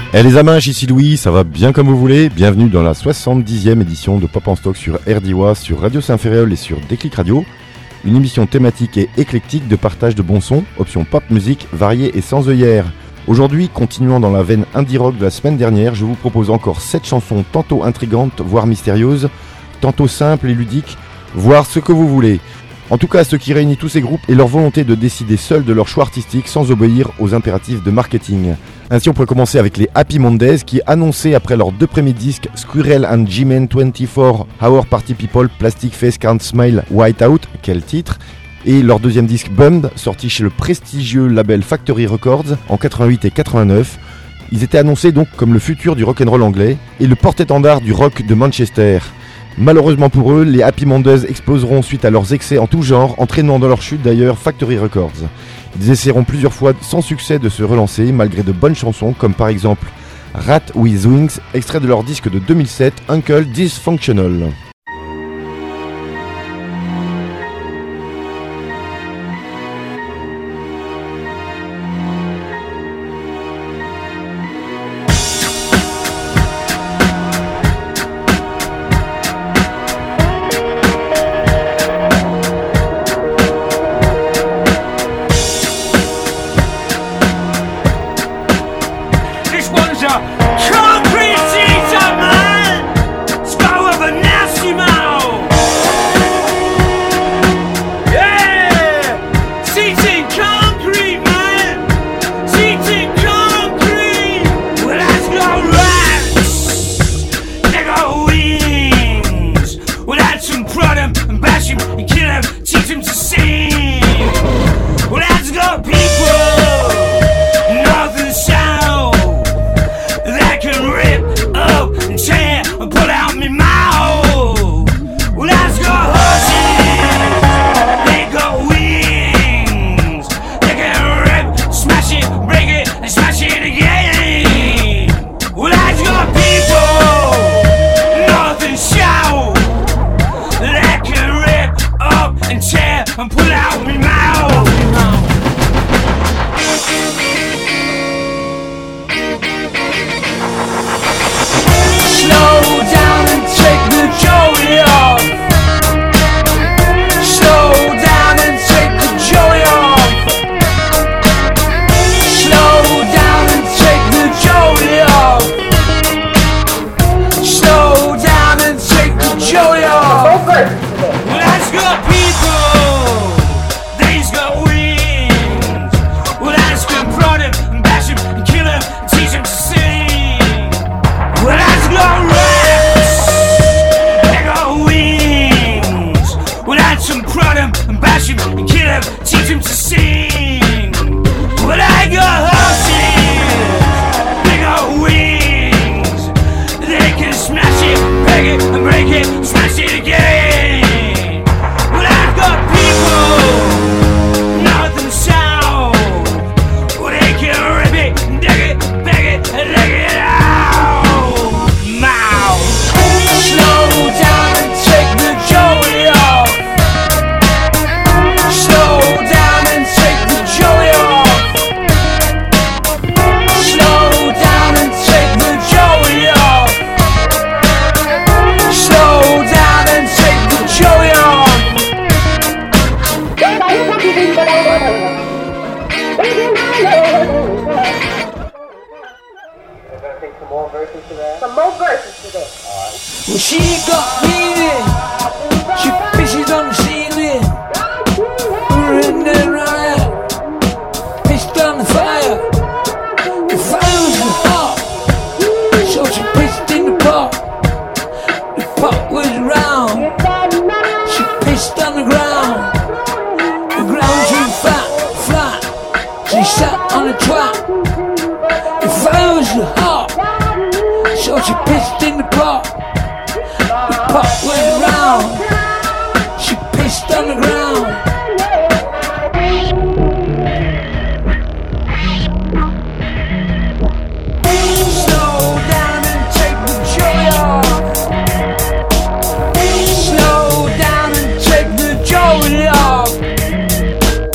Eh les aminches, ici Louis, ça va bien comme vous voulez. Bienvenue dans la 70e édition de Pop en Stock sur RDIWA, sur Radio Saint-Ferréol et sur Déclic Radio. Une émission thématique et éclectique de partage de bons sons, options pop musique variées et sans œillères. Aujourd'hui, continuant dans la veine indie rock de la semaine dernière, je vous propose encore 7 chansons tantôt intrigantes, voire mystérieuses, tantôt simples et ludiques, voire ce que vous voulez. En tout cas, ce qui réunit tous ces groupes est leur volonté de décider seuls de leur choix artistique sans obéir aux impératifs de marketing. Ainsi, on pourrait commencer avec les Happy Mondays qui annonçaient après leurs 2 premiers disques Squirrel and G-Man 24 Hour Party People Plastic Face Can't Smile White Out, quel titre, et leur deuxième disque Bummed, sorti chez le prestigieux label Factory Records en 88 et 89. Ils étaient annoncés donc comme le futur du rock'n'roll anglais et le porte-étendard du rock de Manchester. Malheureusement pour eux, les Happy Mondays exploseront suite à leurs excès en tout genre, entraînant dans leur chute d'ailleurs Factory Records. Ils essaieront plusieurs fois sans succès de se relancer malgré de bonnes chansons comme par exemple Rat with Wings, extrait de leur disque de 2007 Uncle Dysfunctional.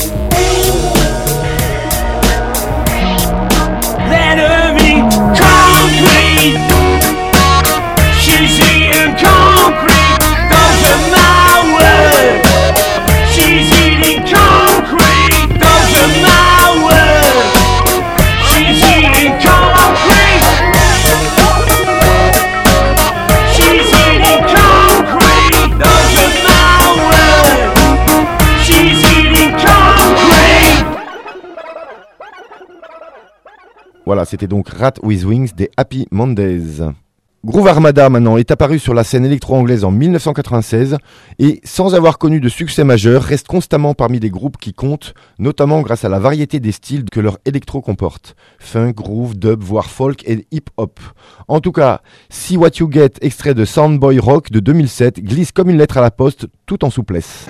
Let me come. Voilà, c'était donc Rat with Wings des Happy Mondays. Groove Armada maintenant est apparu sur la scène électro-anglaise en 1996 et sans avoir connu de succès majeur reste constamment parmi les groupes qui comptent, notamment grâce à la variété des styles que leur électro comporte. Funk, groove, dub, voire folk et hip-hop. En tout cas, See What You Get, extrait de Soundboy Rock de 2007, glisse comme une lettre à la poste tout en souplesse.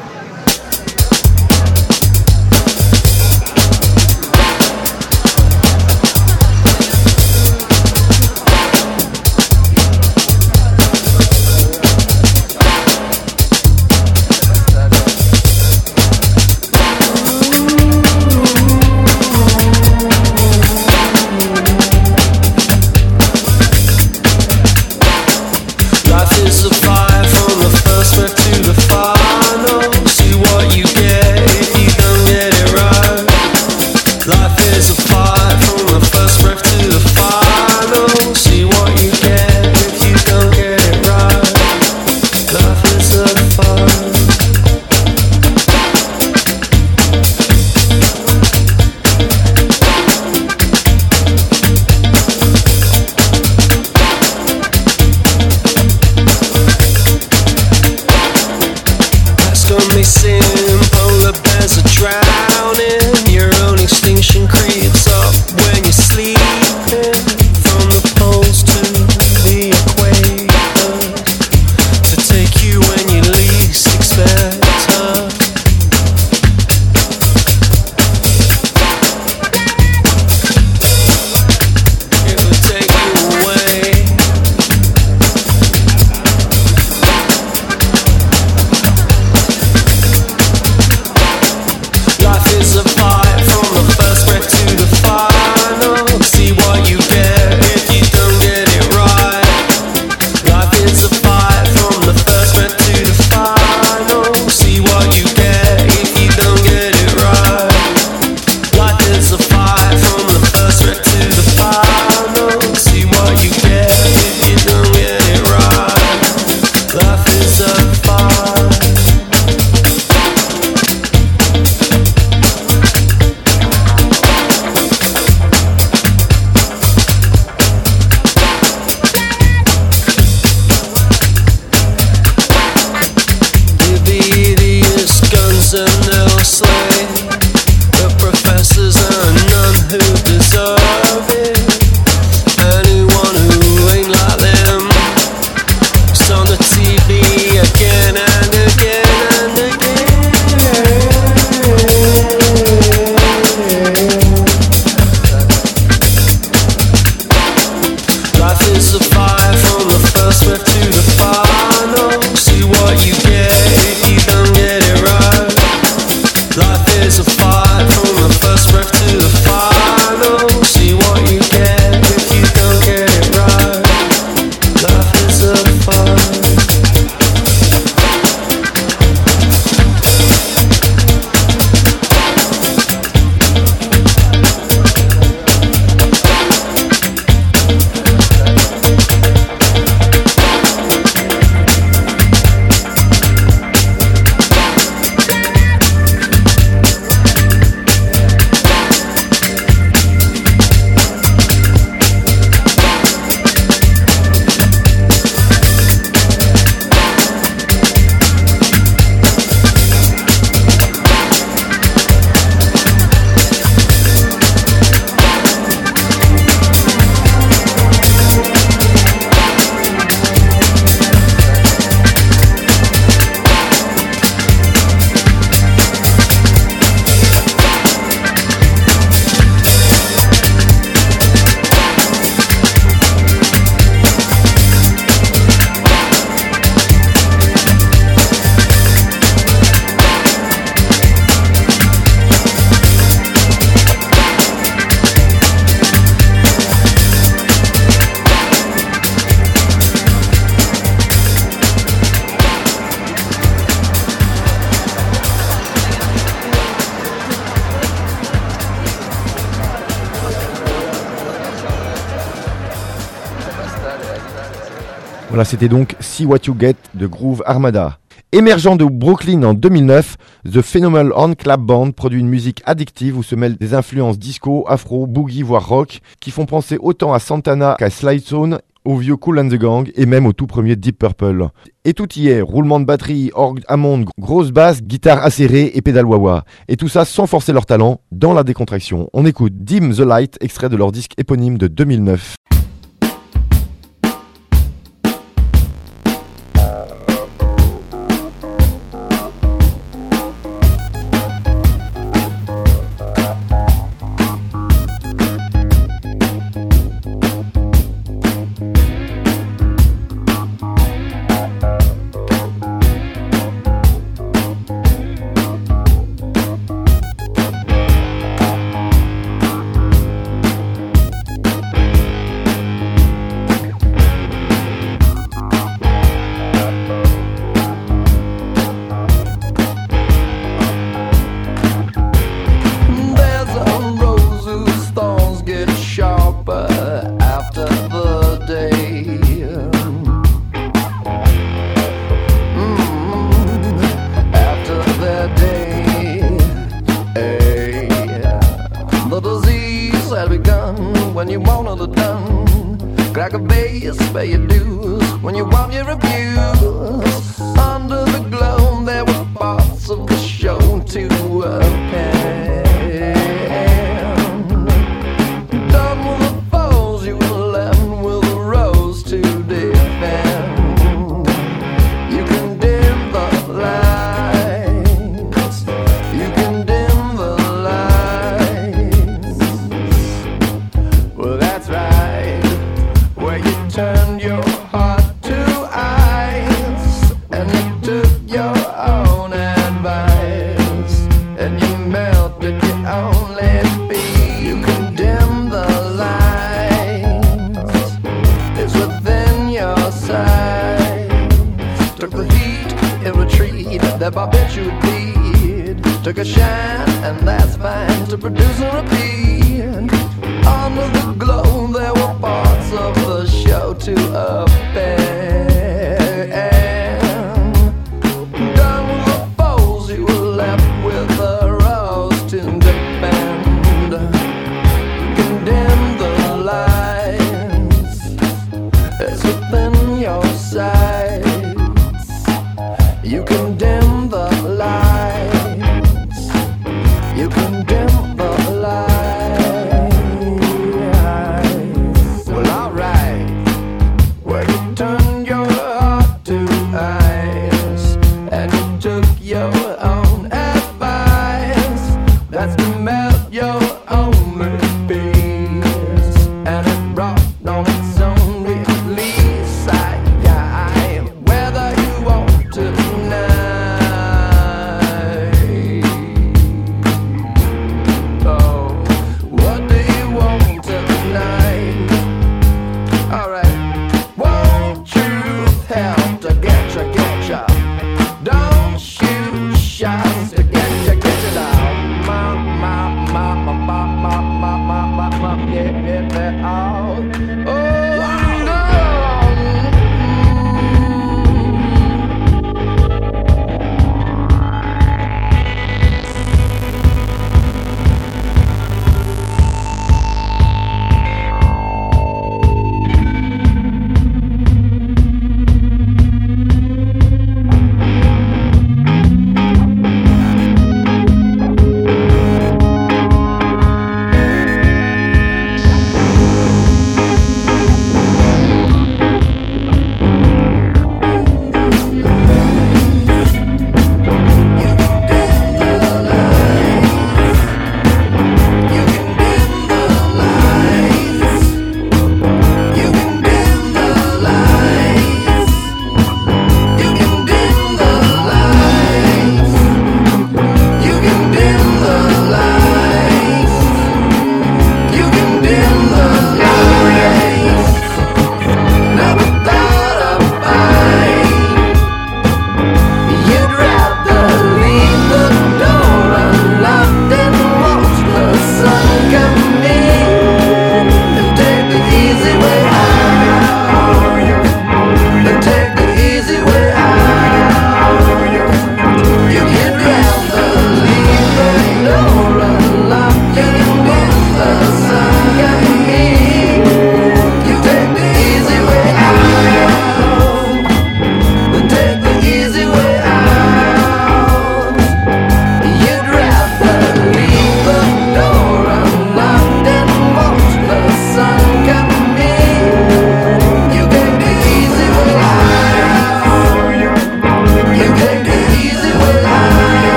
Voilà, c'était donc See What You Get de Groove Armada. Émergent de Brooklyn en 2009, The Phenomenal Horn Clap Band produit une musique addictive où se mêlent des influences disco, afro, boogie voire rock qui font penser autant à Santana qu'à Slidezone, au vieux Kool and the Gang et même au tout premier Deep Purple. Et tout y est, roulement de batterie, orgue Hammond, grosse basse, guitare acérée et pédale wah-wah. Et tout ça sans forcer leur talent, dans la décontraction. On écoute Dim the Light, extrait de leur disque éponyme de 2009.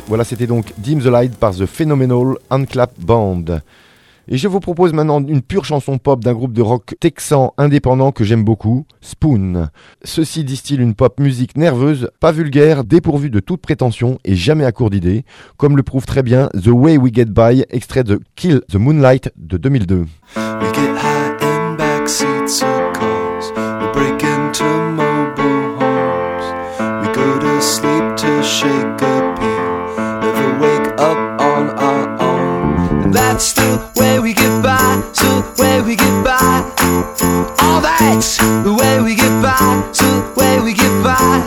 Voilà, c'était donc Dim the Light par The Phenomenal Unclap Band. Et je vous propose maintenant une pure chanson pop d'un groupe de rock texan indépendant que j'aime beaucoup, Spoon. Ceux-ci distillent une pop musique nerveuse, pas vulgaire, dépourvue de toute prétention et jamais à court d'idées, comme le prouve très bien The Way We Get By, extrait de Kill the Moonlight de 2002. We get high in backseats of cars, we break into mobile homes, we go to sleep to shake a pill, never wake up on our own. And that's the way we get by, so the way we get by. Oh, that's the way we get by, so the way we get by.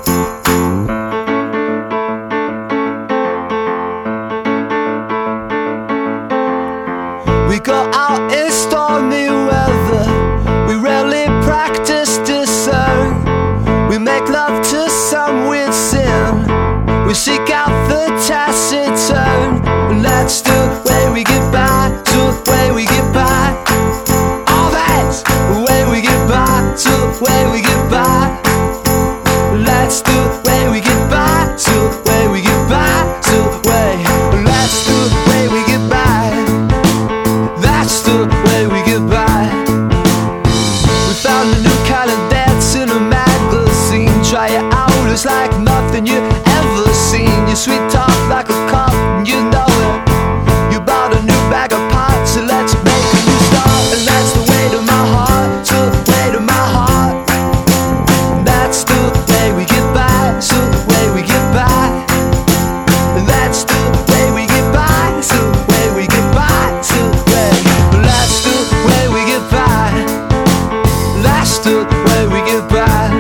We go out in stormy weather, we rarely practice discern. We make love to some weird sin, we seek out the taciturn. And that's the way we get by, so the way we get by. Oh, that's the way we get by, so the way we get by. That's the way we get by, so the way we get by, so the way. That's the way we get by. That's the way we get by. We found a new kind of dance in a magazine. Try it out, it's like nothing you ever seen. Your sweet talk like a cop, and you know it. You bought a new bag of pots, so let's make a new start. And that's the way to my heart, so the way to my heart. And that's the way we get by, so the way we get by. And that's the way we get by, so the way we get by, so the way. That's the way we get by. That's the way we get by.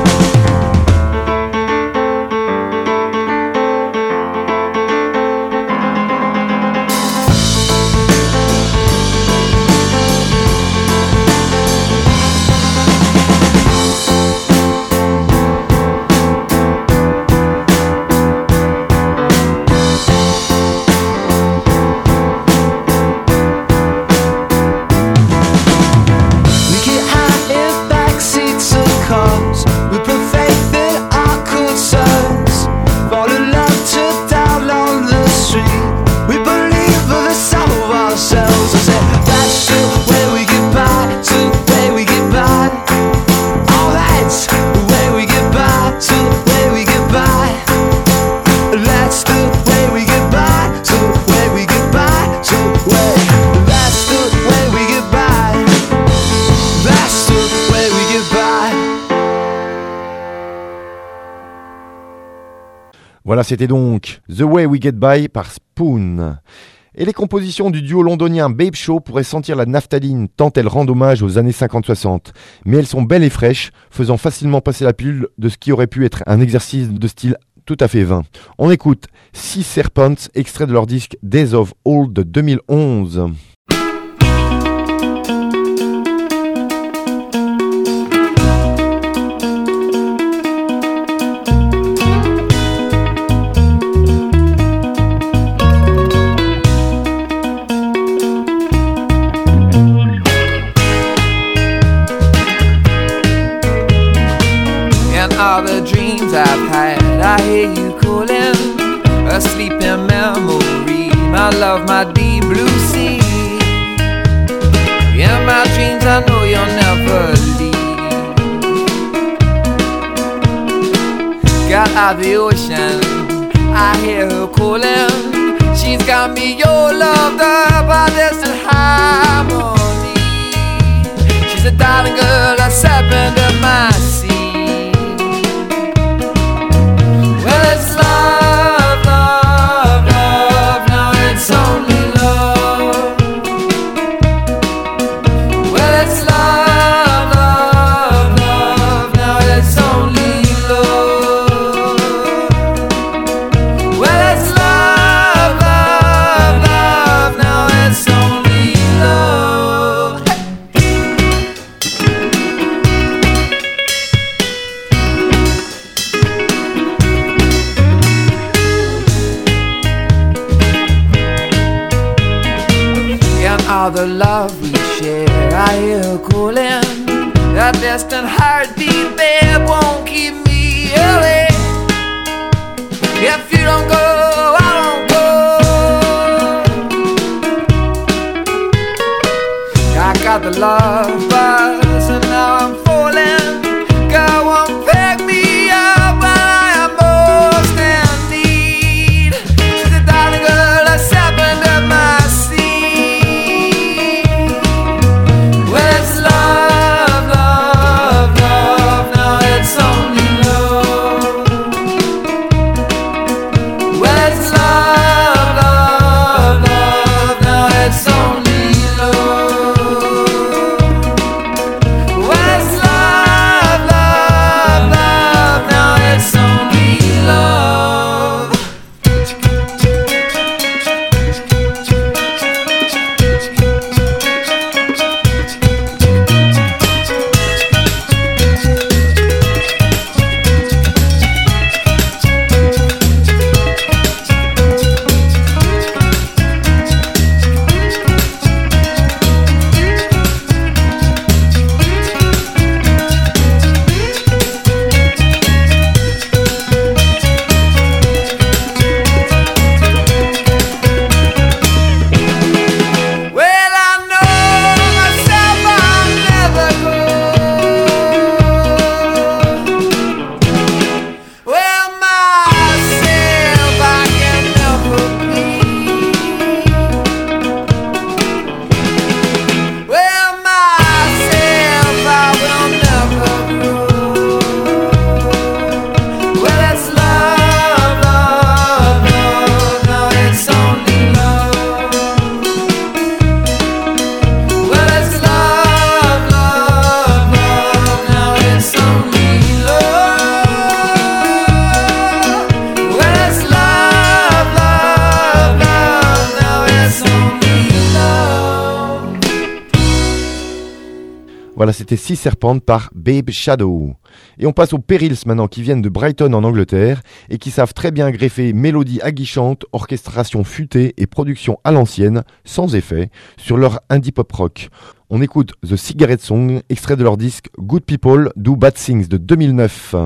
Voilà, c'était donc The Way We Get By par Spoon. Et les compositions du duo londonien Babe Show pourraient sentir la naphtaline tant elles rendent hommage aux années 50-60. Mais elles sont belles et fraîches, faisant facilement passer la pilule de ce qui aurait pu être un exercice de style tout à fait vain. On écoute Sea Serpents, extrait de leur disque Days of Old de 2011. All the dreams I've had, I hear you calling, a sleeping memory, my love, my deep blue sea. In my dreams I know you'll never leave. Got out the ocean, I hear her calling, she's got me your love, the by distant harmony. She's a darling girl, a serpent of my sea. It's love, love, love, now it's only love. Well, it's love, love, love, now it's only love. Well, it's love, love, love, now it's only love. All the love we share, I hear her calling. That distant heartbeat, babe, won't keep me away. If you don't go, got the love buzz, and now I'm falling. Girl won't pick me up when I am most in need. She's a darling girl, a step under my seat. Well, it's love, love, love, now it's only love. Well, it's love, love, love, now it's only love. Well, it's love, love, love, now it's only love. Well, I know myself I'll never go. Well, myself I can never be. Well, myself I will never grow. Well, it's love, love, love, now it's only love. Well, it's love, love, love, now it's only love. Well, it's love, love, love, now it's only love. Voilà, c'était Sea Serpent par Babe Shadow. Et on passe aux Perils maintenant, qui viennent de Brighton en Angleterre et qui savent très bien greffer mélodie aguichante, orchestration futée et production à l'ancienne, sans effet, sur leur indie pop rock. On écoute The Cigarette Song, extrait de leur disque Good People Do Bad Things de 2009.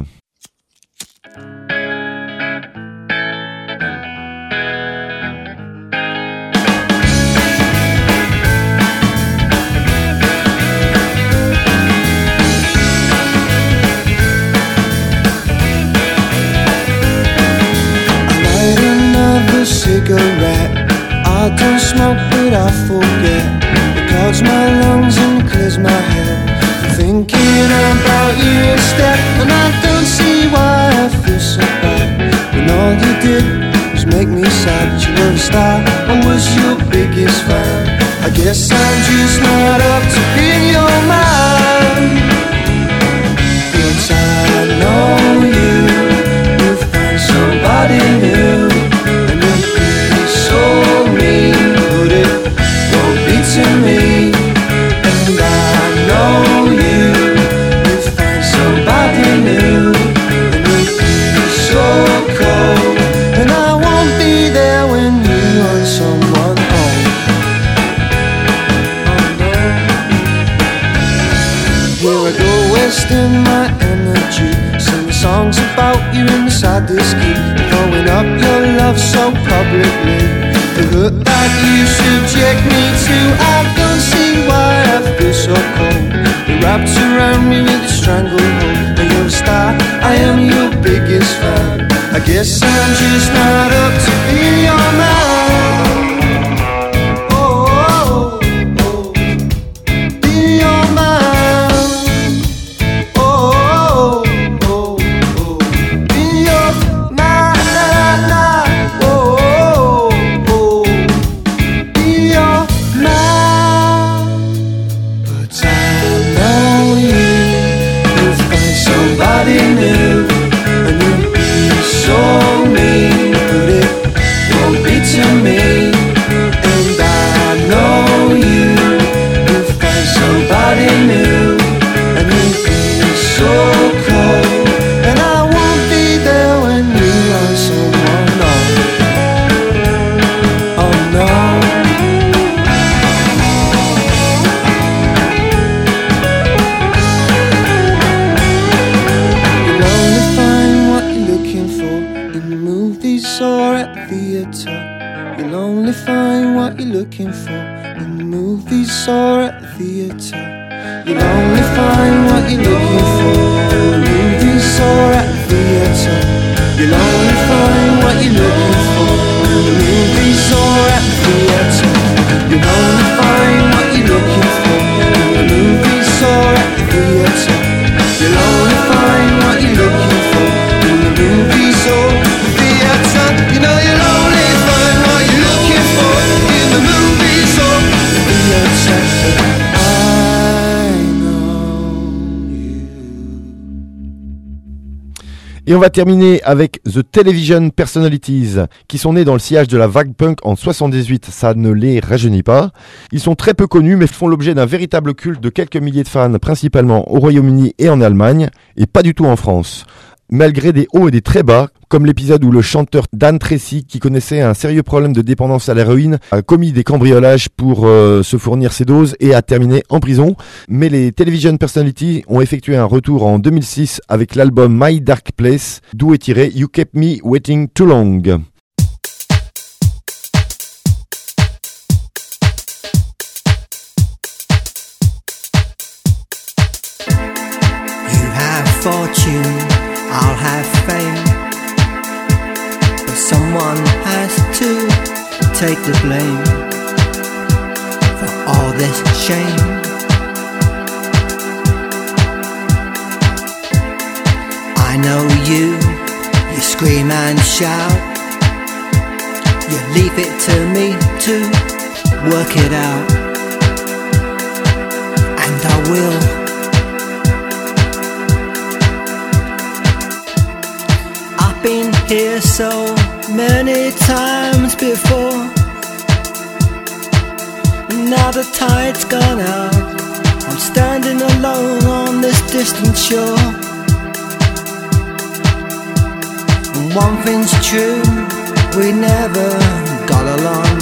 Light another cigarette. I don't smoke, but I forget. It clogs my lungs and clears my head. Thinking about you instead, and I don't see why I feel so bad. When all you did was make me sad. You were a star, I was your biggest fan. I guess I'm just not up to being your man. But I know you'll find somebody new, and you'll be so mean, but it won't be to me. And I know you'll find somebody new, and you'll be so cold, and I won't be there when you want someone home. Oh no. Here I go wasting my energy, singing songs about you inside this key, throwing up your love so publicly. The hurt that you subject me to, I don't see why I feel so cold. You're wrapped around me with a stranglehold, and you're a star, I am your biggest fan. I guess I'm just not up to be your man. Oh, oh, oh. Be your man. Oh, oh, oh, oh. Be your man. Oh, oh, oh. Be your man. But I know you'll find somebody new, and you'll be so mean, but it won't be to me. And I know you'll find somebody new, and you'll be so cold, and I won't be there when you want someone. Oh no. You'll only find what you're looking for in the movies or at theatre. You'll only find what you're looking for in the movies or or at theatre. You'll only find what you're looking for in the movies or at theatre. You'll only find what you're looking for in the movies or at theatre. You'll only find what you're looking for in the movies or at theatre. You'll only find what you're looking for in the movies or theatre. You know you'll only find what you're looking for in the movies or theatre. Et on va terminer avec The Television Personalities, qui sont nés dans le sillage de la vague punk en 78. Ça ne les rajeunit pas. Ils sont très peu connus, mais font l'objet d'un véritable culte de quelques milliers de fans, principalement au Royaume-Uni et en Allemagne, et pas du tout en France. Malgré des hauts et des très bas, comme l'épisode où le chanteur Dan Tracy, qui connaissait un sérieux problème de dépendance à l'héroïne, a commis des cambriolages pour se fournir ses doses et a terminé en prison. Mais les Television Personalities ont effectué un retour en 2006 avec l'album My Dark Place, d'où est tiré You Kept Me Waiting Too Long. You have fortune, I'll have fame, but someone has to take the blame for all this shame. I know you scream and shout, you leave it to me to work it out, and I will. Been here so many times before, now the tide's gone out, I'm standing alone on this distant shore. And one thing's true, we never got along.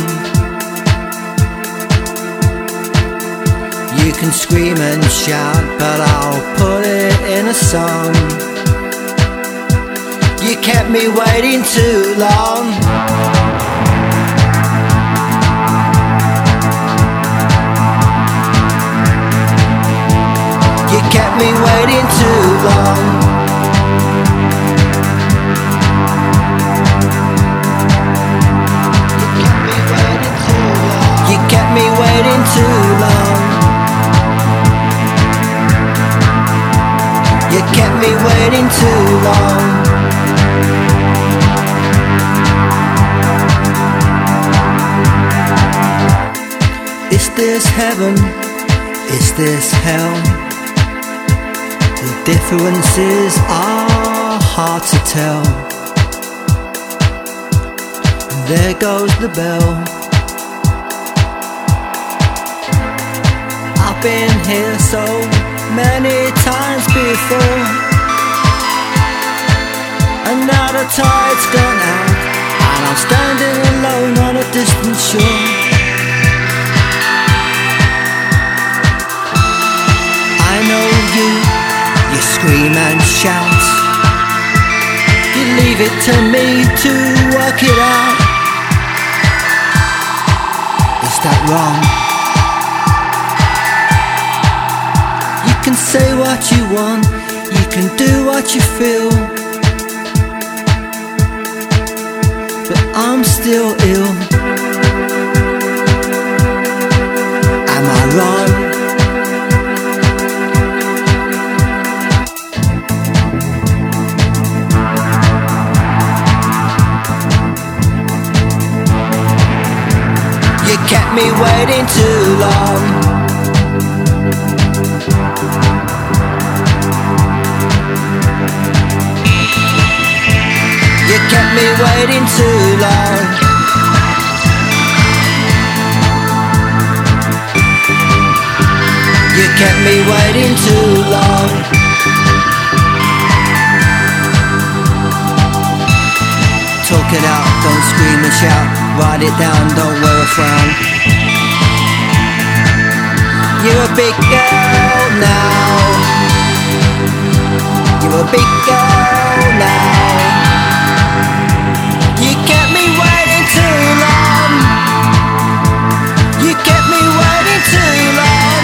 You can scream and shout, but I'll put it in a song. You kept me waiting too long. You kept me waiting too long. You kept me waiting too long. You kept me waiting too long. Is this heaven? Is this hell? The differences are hard to tell. And there goes the bell. I've been here so many times before, and now the tide's gone out, and I'm standing alone on a distant shore. I know you scream and shout, you leave it to me to work it out. Is that wrong? You can say what you want, you can do what you feel, but I'm still ill. Am I wrong? You kept me waiting too long. You kept me waiting too long. You kept me waiting too long. Talk it out, don't scream and shout. Write it down, don't wear a frown. You're a big girl now. You're a big girl now. You kept me waiting too long. You kept me waiting too long.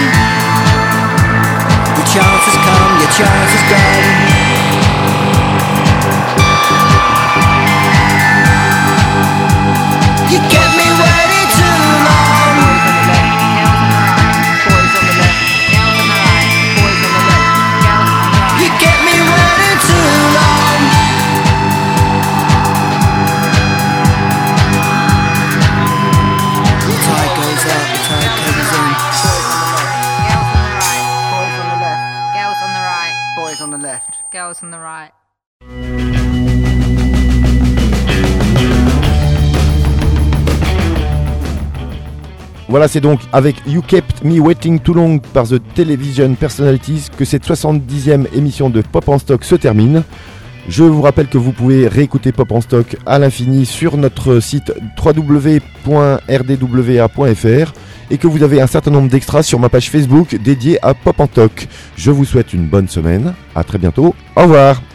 girls on the right. Voilà, c'est donc avec You Kept Me Waiting Too Long par The Television Personalities que cette 70e émission de Pop en Stock se termine. Je vous rappelle que vous pouvez réécouter Pop en Stock à l'infini sur notre site www.rdwa.fr et que vous avez un certain nombre d'extras sur ma page Facebook dédiée à Pop en Stock. Je vous souhaite une bonne semaine, à très bientôt, au revoir.